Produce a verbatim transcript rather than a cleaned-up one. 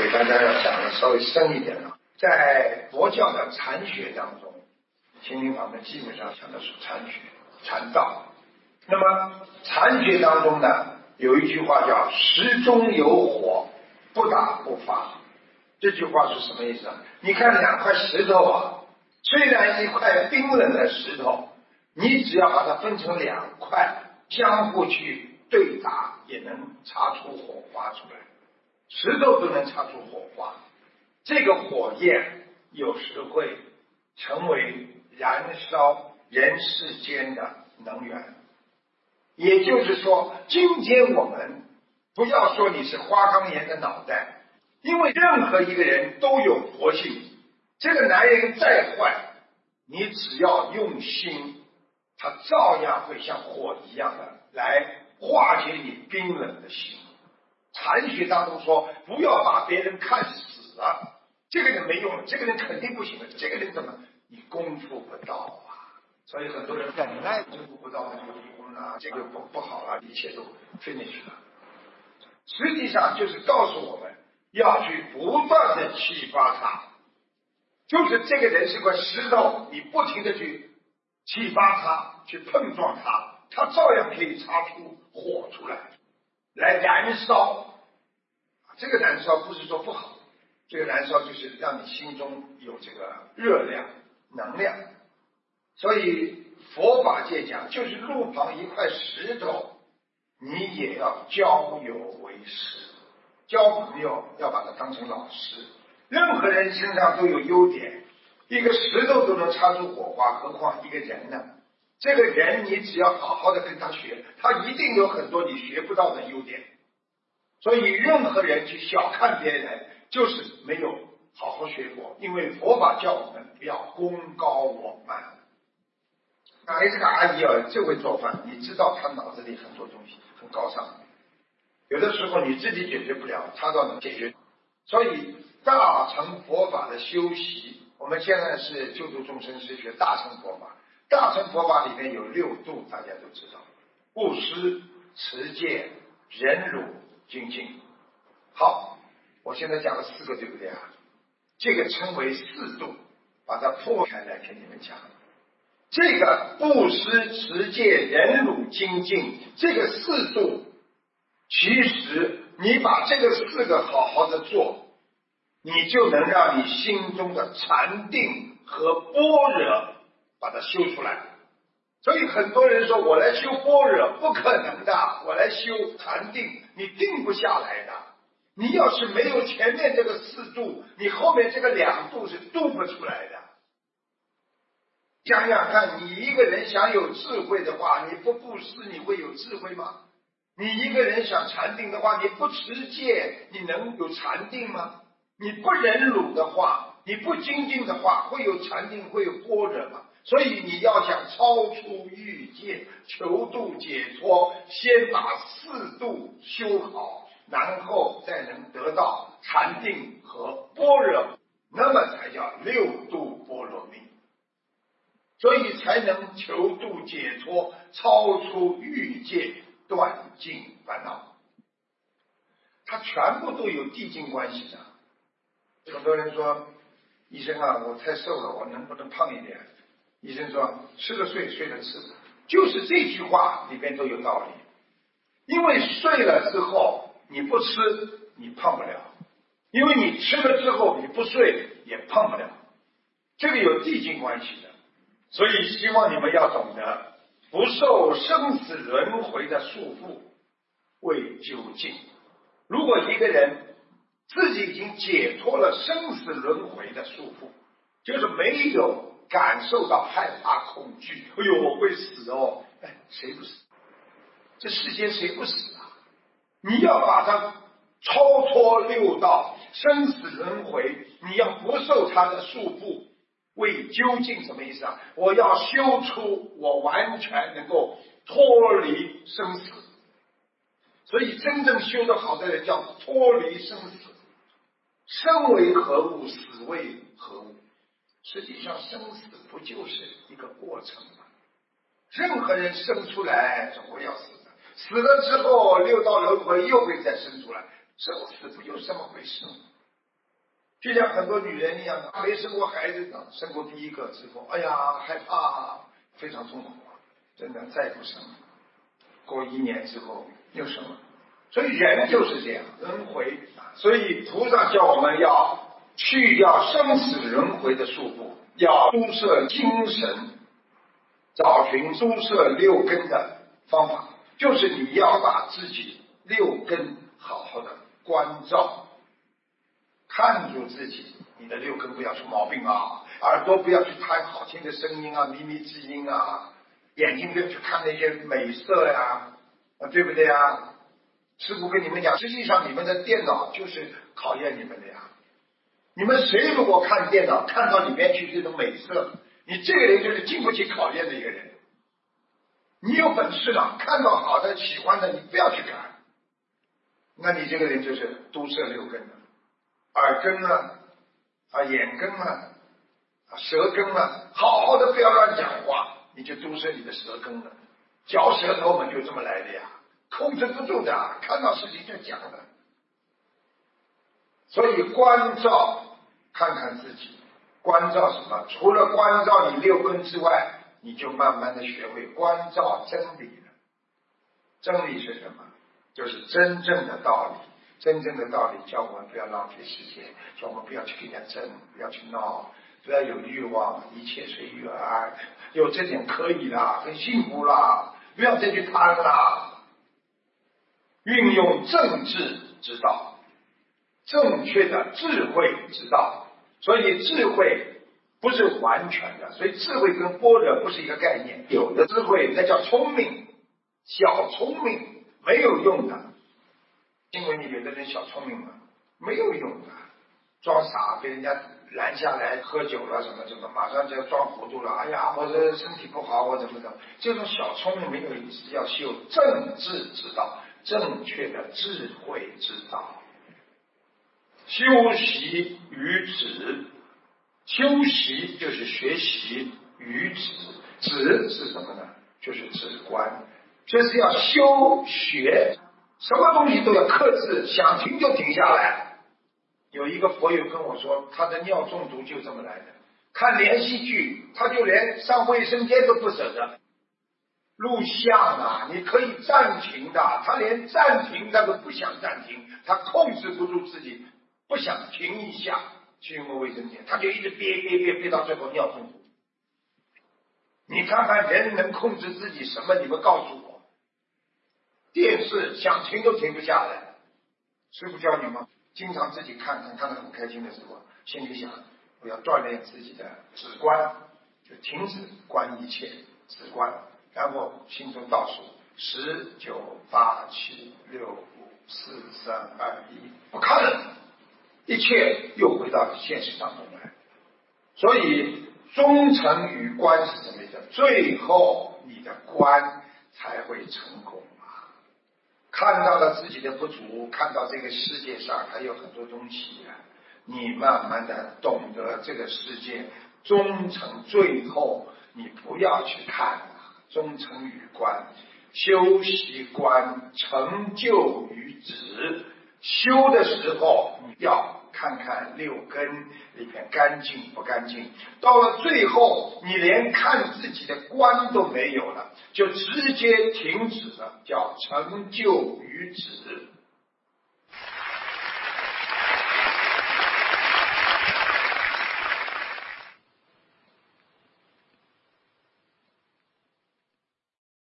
给大家要讲的稍微深一点了。在佛教的禅学当中，心灵法门基本上讲的是禅学、禅道。那么禅学当中呢，有一句话叫石中有火，不打不发。这句话是什么意思啊？你看两块石头啊，虽然一块冰冷的石头，你只要把它分成两块，相互去对打，也能擦出火花出来。石头都能擦出火花，这个火焰有时会成为燃烧人世间的能源。也就是说，今天我们不要说你是花岗岩的脑袋，因为任何一个人都有佛性。这个男人再坏，你只要用心，他照样会像火一样的来化解你冰冷的心。禅学当中说，不要把别人看死了，这个人没用了，这个人肯定不行了，这个人怎么你功夫不到啊？所以很多人忍耐功夫不到，那就离婚了，这个不不好了，一切都 finish 了。实际上就是告诉我们要去不断的启发他，就是这个人是块石头，你不停的去启发他，去碰撞他，他照样可以擦出火出来，来燃烧。这个燃烧不是说不好，这个燃烧就是让你心中有这个热量、能量。所以佛法界讲，就是路旁一块石头，你也要交友为师，交朋友要把它当成老师。任何人身上都有优点，一个石头都能擦出火花，何况一个人呢？这个人你只要好好的跟他学，他一定有很多你学不到的优点。所以任何人去小看别人，就是没有好好学过，因为佛法叫我们不要功高我慢。哎，这个阿姨啊，就会做饭，你知道她脑子里很多东西很高尚，有的时候你自己解决不了，她倒能解决。所以大乘佛法的修习，我们现在是救度众生是学大乘佛法，大乘佛法里面有六度，大家都知道：布施、持戒、忍辱、精进。好，我现在讲了四个，对不对啊？这个称为四度，把它破开来给你们讲。这个布施、持戒、忍辱、精进，这个四度，其实你把这个四个好好的做，你就能让你心中的禅定和般若把它修出来。所以很多人说我来修般若，不可能的，我来修禅定，你定不下来的。你要是没有前面这个四度，你后面这个两度是度不出来的。想想看，你一个人想有智慧的话，你不布施你会有智慧吗？你一个人想禅定的话，你不持戒你能有禅定吗？你不忍辱的话，你不精进的话，会有禅定会有般若吗？所以你要想超出欲界，求度解脱，先把四度修好，然后再能得到禅定和般若，那么才叫六度波罗蜜，所以才能求度解脱，超出欲界，断尽烦恼。它全部都有递进关系的。很多人说，医生啊，我太瘦了，我能不能胖一点？医生说，吃了睡，睡了吃，就是这句话里边都有道理。因为睡了之后你不吃，你胖不了；因为你吃了之后你不睡，也胖不了。这个有递进关系的。所以希望你们要懂得，不受生死轮回的束缚，为究竟。如果一个人自己已经解脱了生死轮回的束缚，就是没有感受到害怕恐惧，哎呦我会死哦，哎，谁不死？这世间谁不死啊？你要把它超脱六道生死轮回，你要不受它的束缚，为究竟什么意思啊？我要修出我完全能够脱离生死。所以真正修得好的人叫脱离生死。生为何物，死为何物？实际上生死不就是一个过程吗？任何人生出来总会要死的，死了之后六道轮回又会再生出来，生死不就是这么回事吗？ 就像很多女人一样的，没生过孩子的，生过第一个之后，哎呀害怕，非常痛苦啊，真的再不生了。过一年之后又生了。所以人就是这样，轮回。所以菩萨叫我们要去掉生死轮回的束缚，要注摄精神，找寻注摄六根的方法，就是你要把自己六根好好的关照，看住自己，你的六根不要出毛病啊，耳朵不要去贪好听的声音啊，靡靡之音啊，眼睛不要去看那些美色呀、啊，对不对啊？师父跟你们讲，实际上你们的电脑就是考验你们的呀。你们谁如果看电脑看到里面去这种美色，你这个人就是经不起考验的一个人。你有本事了，看到好的喜欢的你不要去看，那你这个人就是都摄六根的，耳根啊啊眼根啊啊舌根啊，好好的不要乱讲话，你就都摄你的舌根了。嚼舌头嘛就这么来的呀，控制不住的，看到事情就讲的。所以关照看看自己，关照什么？除了关照你六根之外，你就慢慢的学会关照真理了。真理是什么？就是真正的道理。真正的道理叫我们不要浪费时间，叫我们不要去跟人家争，不要去闹，不要有欲望，一切随遇而安，有这点可以啦，很幸福啦，不要再去贪啦。运用正治之道，正确的智慧之道。所以智慧不是完全的，所以智慧跟般若不是一个概念。有的智慧那叫聪明，小聪明没有用的。因为你有的人小聪明嘛，没有用的，装傻被人家拦下来喝酒了什么什么，马上就要装糊涂了。哎呀，我这身体不好，我怎么怎么，这种小聪明没有意思。要修正治之道，正确的智慧之道。修习于止，修习就是学习于止，止是什么呢？就是止观，就是要修学。什么东西都要克制，想停就停下来。有一个佛友跟我说，他的尿中毒就这么来的，看连续剧他就连上卫生间都不舍得。录像啊你可以暂停的，他连暂停他都不想暂停，他控制不住自己，不想停一下去用个卫生间，他就一直憋憋憋憋到最后尿中毒。你看看人能控制自己什么？你们告诉我。电视想停都停不下来，师父教你吗？经常自己看看，看得很开心的时候，心里想我要锻炼自己的止观，就停止观一切，止观，然后心中倒数十九八七六五四三二一，不看了，一切又回到现实当中来。所以忠诚于观是什么意思？最后你的观才会成功。看到了自己的不足，看到这个世界上还有很多东西啊，你慢慢的懂得这个世界忠诚，最后你不要去看了，忠诚于观，修习观，成就于止。修的时候你要看看六根里面干净不干净，到了最后你连看自己的观都没有了，就直接停止了，叫成就于止。